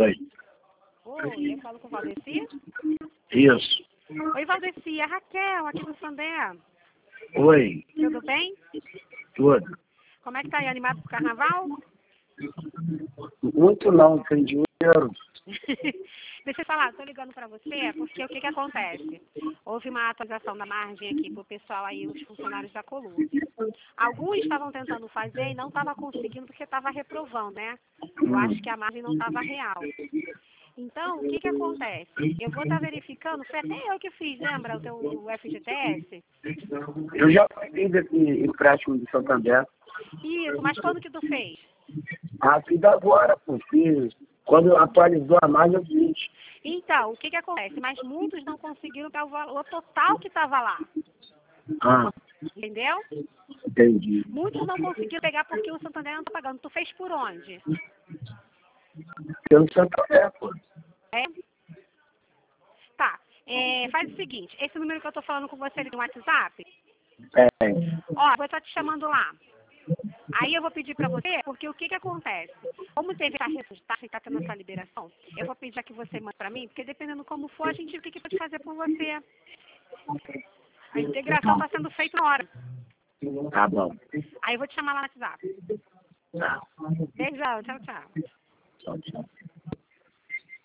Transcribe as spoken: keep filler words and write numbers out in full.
Oi. Oi, eu falo com Valdeci? Isso. Oi, Valdeci, é a Raquel, aqui do Sandé. Oi. Tudo bem? Tudo. Como é que tá aí, animado pro carnaval? Muito não, tem dinheiro. Deixa eu falar, tô ligando pra você porque o que que acontece? Houve uma atualização da margem aqui pro pessoal aí, os funcionários da Colube. Alguns estavam tentando fazer e não estavam conseguindo porque estava reprovando, né? Eu acho que a margem não estava real. Então, o que que acontece? Eu vou estar verificando, foi até eu que fiz, lembra o teu F G T S? Eu já fiz esse empréstimo de Santander. Isso, mas quando que tu fez? Ah, fiz agora, pô. Fiz. Quando atualizou a margem, eu fiz. Então, o que que acontece? Mas muitos não conseguiram dar o valor total que estava lá. Ah, Entendeu? entendi. Muitos não conseguiram pegar porque o Santander não está pagando. Tu fez por onde? Pelo Santander, pô. É? Tá. É, faz o seguinte, esse número que eu tô falando com você ali no WhatsApp, É. ó, vou estar te chamando lá. Aí eu vou pedir pra você, porque o que que acontece? Como teve a resultado e tá tendo essa liberação, eu vou pedir que você mande pra mim, porque dependendo como for, a gente vê o que que pode fazer por você. A integração tá sendo feita na hora. Tá bom. Aí eu vou te chamar lá no WhatsApp. Tá. Beijão, tchau, tchau. Tchau, tchau.